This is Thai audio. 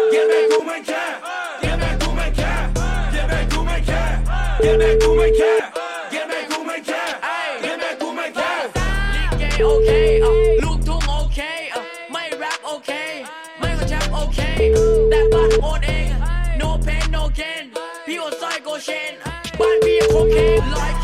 เย็นแม่กูไม่แคร์เย็นแม่กูไม่แคร์เย็นแม่กูไม่แคร์เย็นแม่กูไม่แคร์เย็นแม่กูไม่แคร์เย็นแม่กูไม่แคร์ลิเกโอเคลูกทุ่งโอเคไม่แรปโอเคไม่ก็แชปโอเคแต่บ้านโอนเอง no pain no gain พี่โอซอยโกเชนบ้านพี่โคเคน